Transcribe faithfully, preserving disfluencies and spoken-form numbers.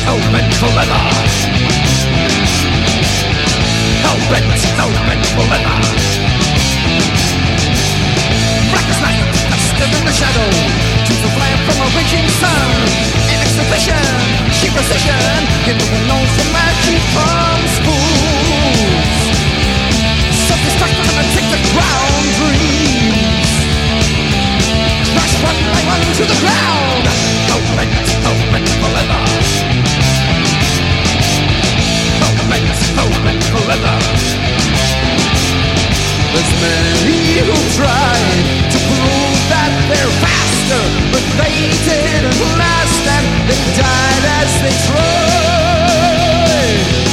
open forever. Hell-bent, hell-bent forever. Black as night, stood in the shadow, choose a flame from a raging sun. In exhibition, she precision, you never know from magic from schools. Self-destructive and take the ground dreams. Crash one by one to the ground. Hell-bent, hell-bent forever. Hell-bent, hell-bent forever. There's many who tried to prove that they're faster, but they didn't last and they died as they tried.